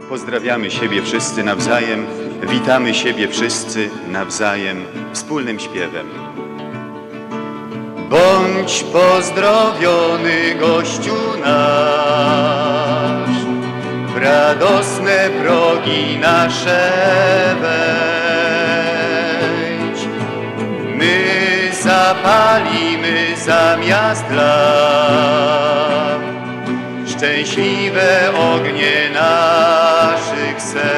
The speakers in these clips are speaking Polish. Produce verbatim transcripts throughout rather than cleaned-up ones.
Pozdrawiamy siebie wszyscy nawzajem, witamy siebie wszyscy nawzajem wspólnym śpiewem. Bądź pozdrowiony, gościu nasz, w radosne progi nasze wejdź. My zapalimy zamiast lamp szczęśliwe ognie naszych serc.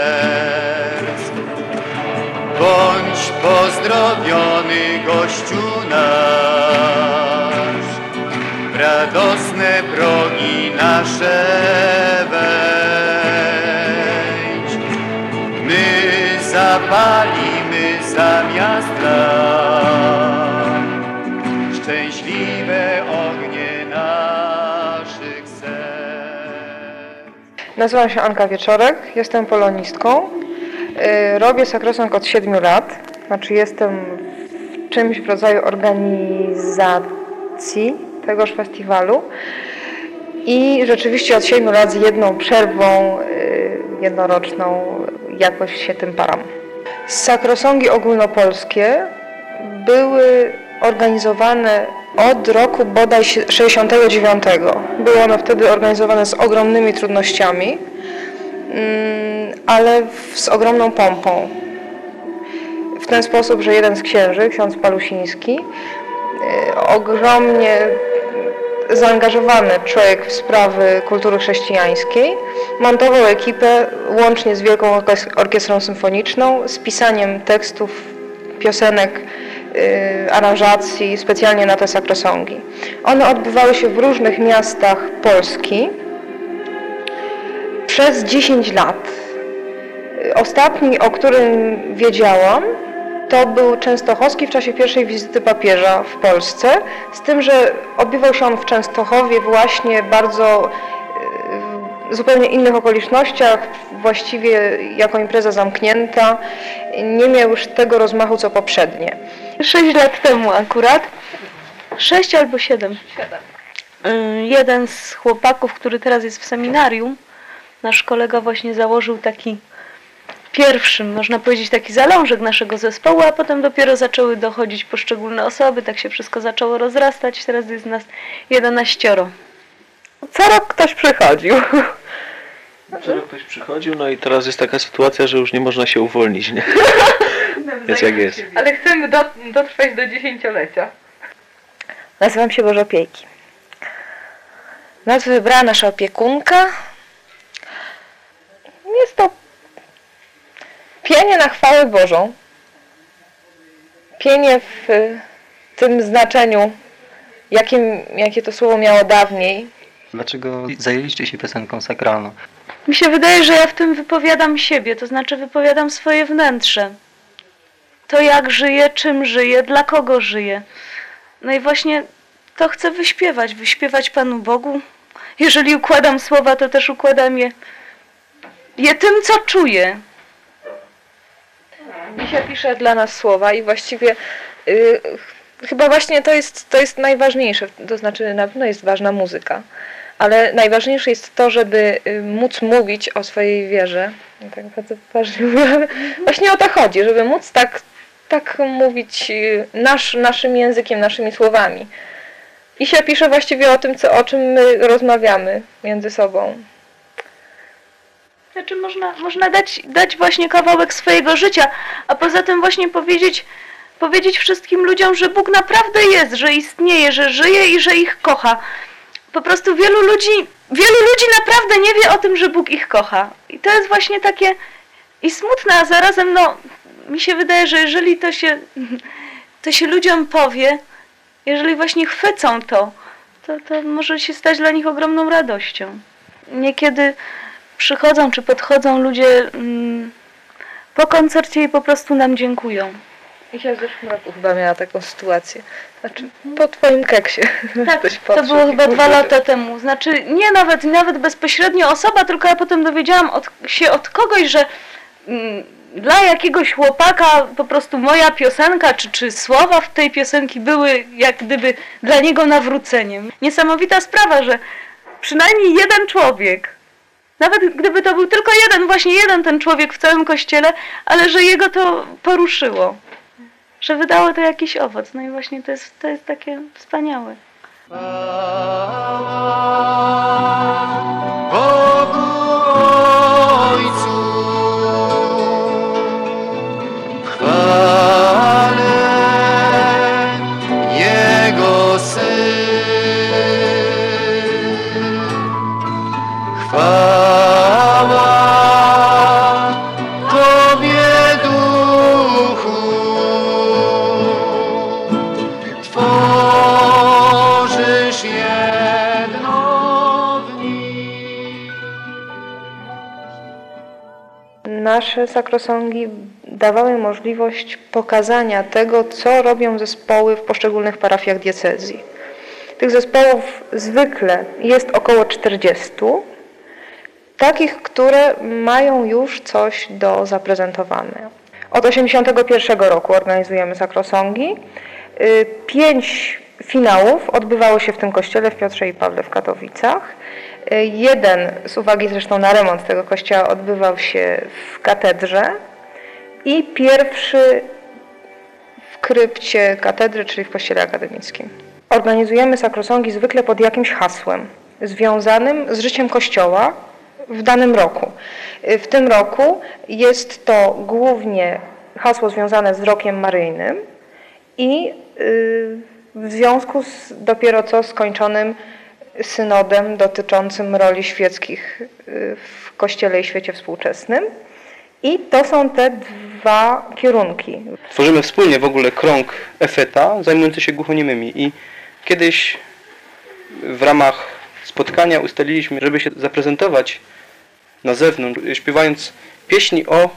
Bądź pozdrowiony, gościu nasz, w radosne progi nasze wejdź. My zapalimy zamiast lamp szczęśliwe ognie naszych serc. Nazywam się Anka Wieczorek, jestem polonistką. Robię sakrosong od siedmiu lat, znaczy jestem w czymś w rodzaju organizacji tegoż festiwalu i rzeczywiście od siedmiu lat z jedną przerwą jednoroczną jakoś się tym param. Sakrosongi ogólnopolskie były organizowane od roku bodaj sześćdziesiątego dziewiątego. Były one wtedy organizowane z ogromnymi trudnościami, ale z ogromną pompą. W ten sposób, że jeden z księży, ksiądz Palusiński, ogromnie zaangażowany człowiek w sprawy kultury chrześcijańskiej, montował ekipę łącznie z Wielką Orkiestrą Symfoniczną, z pisaniem tekstów, piosenek, aranżacji specjalnie na te sakrosongi. One odbywały się w różnych miastach Polski przez dziesięć lat. Ostatni, o którym wiedziałam, to był Częstochowski w czasie pierwszej wizyty papieża w Polsce, z tym, że odbywał się on w Częstochowie właśnie bardzo w zupełnie innych okolicznościach, właściwie jako impreza zamknięta, nie miał już tego rozmachu co poprzednie. Sześć lat temu akurat, sześć albo siedem. Siedem. Jeden z chłopaków, który teraz jest w seminarium, nasz kolega właśnie założył taki pierwszy, można powiedzieć, taki zalążek naszego zespołu, a potem dopiero zaczęły dochodzić poszczególne osoby, tak się wszystko zaczęło rozrastać, teraz jest nas jedenaścioro. Co rok ktoś przychodził. Co rok ktoś przychodził, no i teraz jest taka sytuacja, że już nie można się uwolnić, nie? Jest jak jest. Ale chcemy do, dotrwać do dziesięciolecia. Nazywam się Boża Piejki. Nazwę wybrała nasza opiekunka. Jest to pienie na chwałę Bożą. Pienie w tym znaczeniu, jakim, jakie to słowo miało dawniej. Dlaczego zajęliście się piosenką sakralną? Mi się wydaje, że ja w tym wypowiadam siebie, to znaczy wypowiadam swoje wnętrze. To jak żyję, czym żyję, dla kogo żyję. No i właśnie to chcę wyśpiewać, wyśpiewać Panu Bogu. Jeżeli układam słowa, to też układam je, je tym, co czuję. Misia pisze dla nas słowa i właściwie yy, chyba właśnie to jest, to jest najważniejsze, to znaczy na pewno jest ważna muzyka, ale najważniejsze jest to, żeby móc mówić o swojej wierze. Tak bardzo poważnie mówię. Właśnie o to chodzi, żeby móc tak, tak mówić nasz, naszym językiem, naszymi słowami. Isia pisze właściwie o tym, co, o czym my rozmawiamy między sobą. Znaczy można, można dać, dać właśnie kawałek swojego życia, a poza tym właśnie powiedzieć, powiedzieć wszystkim ludziom, że Bóg naprawdę jest, że istnieje, że żyje i że ich kocha. Po prostu wielu ludzi, wielu ludzi naprawdę nie wie o tym, że Bóg ich kocha. I to jest właśnie takie i smutne, a zarazem no, mi się wydaje, że jeżeli to się, to się ludziom powie, jeżeli właśnie chwycą to, to, to może się stać dla nich ogromną radością. Niekiedy przychodzą czy podchodzą ludzie mm, po koncercie i po prostu nam dziękują. Isia w zeszłym roku chyba miała taką sytuację. Znaczy po twoim keksie. Tak, to było chyba dwa lata temu. Znaczy nie nawet, nawet bezpośrednio osoba, tylko ja potem dowiedziałam od, się od kogoś, że mm, dla jakiegoś chłopaka po prostu moja piosenka, czy, czy słowa w tej piosenki były jak gdyby dla niego nawróceniem. Niesamowita sprawa, że przynajmniej jeden człowiek Nawet gdyby to był tylko jeden, właśnie jeden ten człowiek w całym kościele, ale że jego to poruszyło. Że wydało to jakiś owoc. No i właśnie to jest, to jest takie wspaniałe. Bogu Ojcu, w chwale Jego Syn, chwała Tobie Duchu, tworzysz jedno w nich. Nasze sakrosongi dawały możliwość pokazania tego, co robią zespoły w poszczególnych parafiach diecezji. Tych zespołów zwykle jest około czterdziestu, takich, które mają już coś do zaprezentowania. Od osiemdziesiątego pierwszego roku organizujemy sakrosongi. Pięć finałów odbywało się w tym kościele w Piotrze i Pawle w Katowicach. Jeden, z uwagi zresztą na remont tego kościoła, odbywał się w katedrze i pierwszy w krypcie katedry, czyli w kościele akademickim. Organizujemy sakrosongi zwykle pod jakimś hasłem związanym z życiem kościoła w danym roku. W tym roku jest to głównie hasło związane z rokiem maryjnym i w związku z dopiero co skończonym synodem dotyczącym roli świeckich w Kościele i świecie współczesnym. I to są te dwa kierunki. Tworzymy wspólnie w ogóle krąg Efeta zajmujący się głuchoniemymi i kiedyś w ramach spotkania ustaliliśmy, żeby się zaprezentować na zewnątrz, śpiewając pieśni o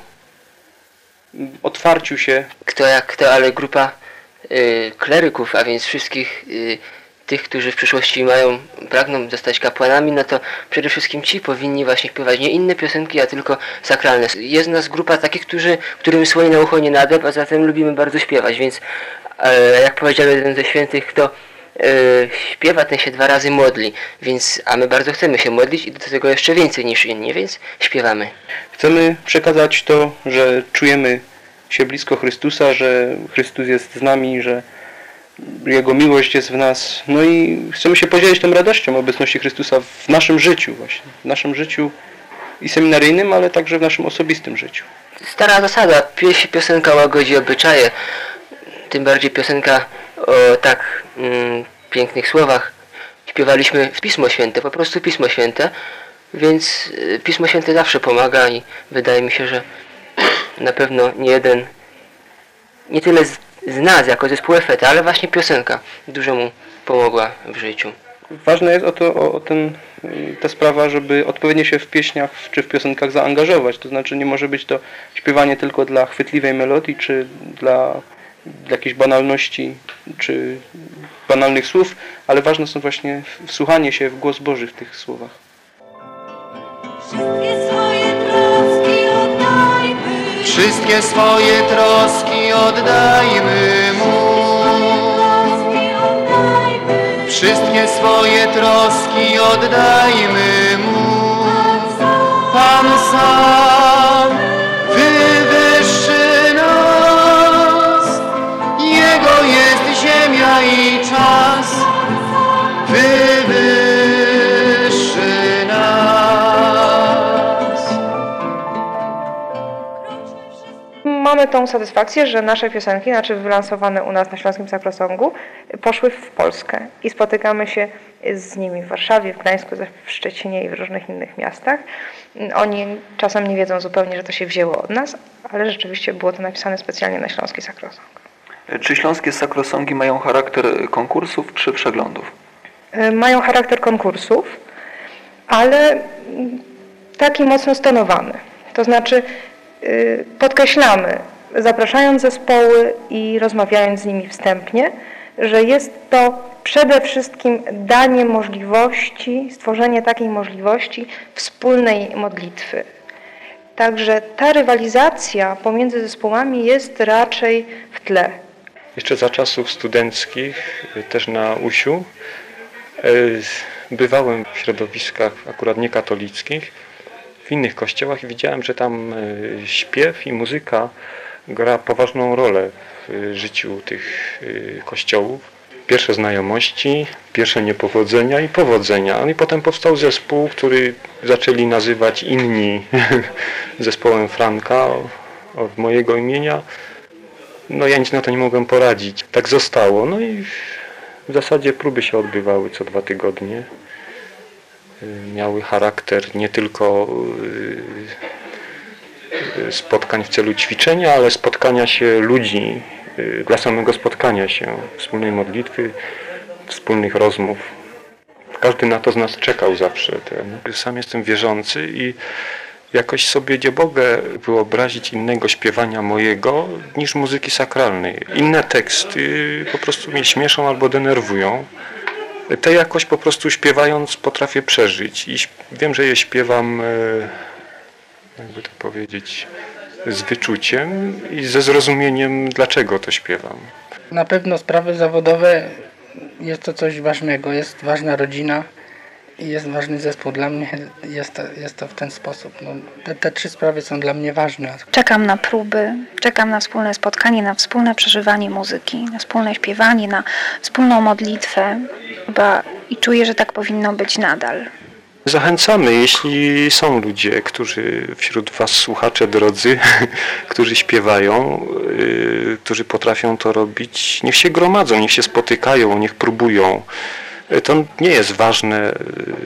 otwarciu się. Kto jak kto, ale grupa y, kleryków, a więc wszystkich y, tych, którzy w przyszłości mają, pragną zostać kapłanami, no to przede wszystkim ci powinni właśnie śpiewać nie inne piosenki, a tylko sakralne. Jest nas grupa takich, którzy, którym słoń na ucho nie nada, a zatem lubimy bardzo śpiewać, więc e, jak powiedział jeden ze świętych, kto e, śpiewa, ten się dwa razy modli, więc, a my bardzo chcemy się modlić i do tego jeszcze więcej niż inni, więc śpiewamy. Chcemy przekazać to, że czujemy się blisko Chrystusa, że Chrystus jest z nami, że Jego miłość jest w nas. No i chcemy się podzielić tą radością obecności Chrystusa w naszym życiu właśnie. W naszym życiu i seminaryjnym, ale także w naszym osobistym życiu. Stara zasada, pieśń, piosenka łagodzi obyczaje. Tym bardziej piosenka o tak mm, pięknych słowach. Śpiewaliśmy w Pismo Święte, po prostu Pismo Święte, więc y, Pismo Święte zawsze pomaga i wydaje mi się, że na pewno nie jeden, nie tyle z, z nas jako zespół Efeta, ale właśnie piosenka dużo mu pomogła w życiu. Ważne jest o to, o, o ten, ta sprawa, żeby odpowiednio się w pieśniach czy w piosenkach zaangażować. To znaczy nie może być to śpiewanie tylko dla chwytliwej melodii, czy dla, dla jakiejś banalności, czy banalnych słów, ale ważne są właśnie wsłuchanie się w głos Boży w tych słowach. Wszystkie swoje troski oddajmy Mu. Wszystkie swoje troski oddajmy Mu. Pan sam wywyższy nas. Jego jest ziemia i czas. Wywyższy nas. Mamy tą satysfakcję, że nasze piosenki, znaczy wylansowane u nas na Śląskim Sakrosongu, poszły w Polskę i spotykamy się z nimi w Warszawie, w Gdańsku, w Szczecinie i w różnych innych miastach. Oni czasem nie wiedzą zupełnie, że to się wzięło od nas, ale rzeczywiście było to napisane specjalnie na Śląski Sakrosong. Czy śląskie sakrosongi mają charakter konkursów czy przeglądów? Mają charakter konkursów, ale taki mocno stonowany. To znaczy podkreślamy, zapraszając zespoły i rozmawiając z nimi wstępnie, że jest to przede wszystkim danie możliwości, stworzenie takiej możliwości wspólnej modlitwy. Także ta rywalizacja pomiędzy zespołami jest raczej w tle. Jeszcze za czasów studenckich, też na Usiu, bywałem w środowiskach akurat niekatolickich w innych kościołach i widziałem, że tam śpiew i muzyka gra poważną rolę w życiu tych kościołów. Pierwsze znajomości, pierwsze niepowodzenia i powodzenia. No i potem powstał zespół, który zaczęli nazywać inni zespołem Franka od mojego imienia. No ja nic na to nie mogłem poradzić. Tak zostało. No i w zasadzie próby się odbywały co dwa tygodnie. Miały charakter nie tylko spotkań w celu ćwiczenia, ale spotkania się ludzi, dla samego spotkania się, wspólnej modlitwy, wspólnych rozmów. Każdy na to z nas czekał zawsze. Ten. Sam jestem wierzący i jakoś sobie nie mogę wyobrazić innego śpiewania mojego niż muzyki sakralnej. Inne teksty po prostu mnie śmieszą albo denerwują. Te jakoś po prostu śpiewając potrafię przeżyć i wiem, że je śpiewam, jakby to powiedzieć, z wyczuciem i ze zrozumieniem, dlaczego to śpiewam. Na pewno sprawy zawodowe jest to coś ważnego, jest ważna rodzina i jest ważny zespół. Dla mnie jest to, jest to w ten sposób. No, te, te trzy sprawy są dla mnie ważne. Czekam na próby, czekam na wspólne spotkanie, na wspólne przeżywanie muzyki, na wspólne śpiewanie, na wspólną modlitwę chyba i czuję, że tak powinno być nadal. Zachęcamy, jeśli są ludzie, którzy wśród Was, słuchacze drodzy, którzy śpiewają, yy, którzy potrafią to robić, niech się gromadzą, niech się spotykają, niech próbują. To nie jest ważne,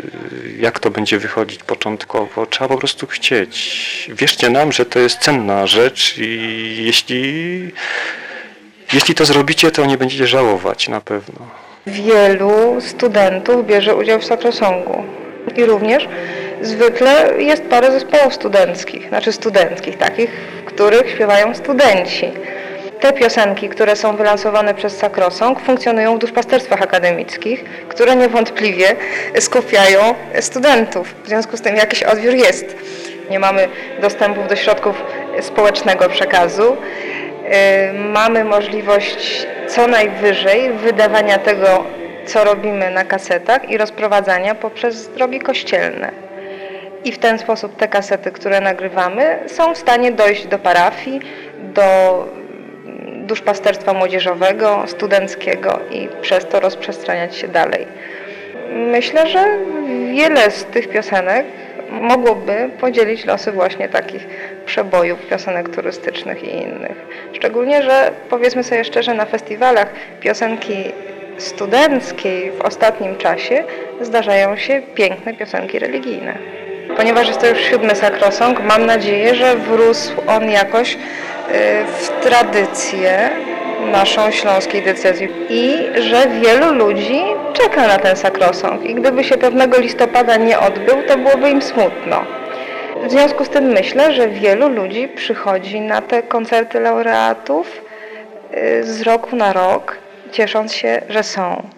jak to będzie wychodzić początkowo, trzeba po prostu chcieć. Wierzcie nam, że to jest cenna rzecz i jeśli, jeśli to zrobicie, to nie będziecie żałować na pewno. Wielu studentów bierze udział w sakrosongu. I również zwykle jest parę zespołów studenckich, znaczy studenckich, takich, w których śpiewają studenci. Te piosenki, które są wylansowane przez Sakrosong, funkcjonują w duszpasterstwach akademickich, które niewątpliwie skupiają studentów. W związku z tym jakiś odbiór jest. Nie mamy dostępów do środków społecznego przekazu. Mamy możliwość co najwyżej wydawania tego, co robimy na kasetach i rozprowadzania poprzez drogi kościelne. I w ten sposób te kasety, które nagrywamy, są w stanie dojść do parafii, do duszpasterstwa młodzieżowego, studenckiego i przez to rozprzestrzeniać się dalej. Myślę, że wiele z tych piosenek mogłoby podzielić losy właśnie takich przebojów, piosenek turystycznych i innych. Szczególnie, że powiedzmy sobie szczerze, na festiwalach piosenki studenckiej w ostatnim czasie zdarzają się piękne piosenki religijne. Ponieważ jest to już siódmy Sakrosong, mam nadzieję, że wrósł on jakoś w tradycję naszą śląskiej diecezji i że wielu ludzi czeka na ten Sakrosong i gdyby się pewnego listopada nie odbył, to byłoby im smutno. W związku z tym myślę, że wielu ludzi przychodzi na te koncerty laureatów z roku na rok, ciesząc się, że są.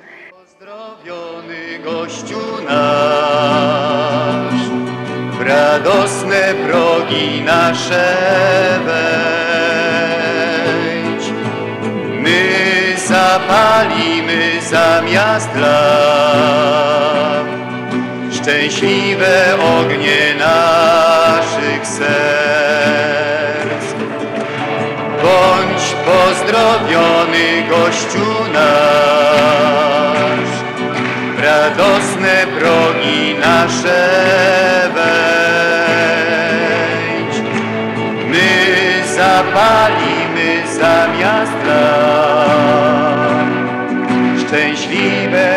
Pozdrowiony gościu nasz, w radosne progi nasze wejdź. My zapalimy zamiast lamp szczęśliwe ognie naszych serc. Bądź pozdrowiony gościu nasz, w radosne progi nasze wejdź. My zapalimy zamiast lamp szczęśliwe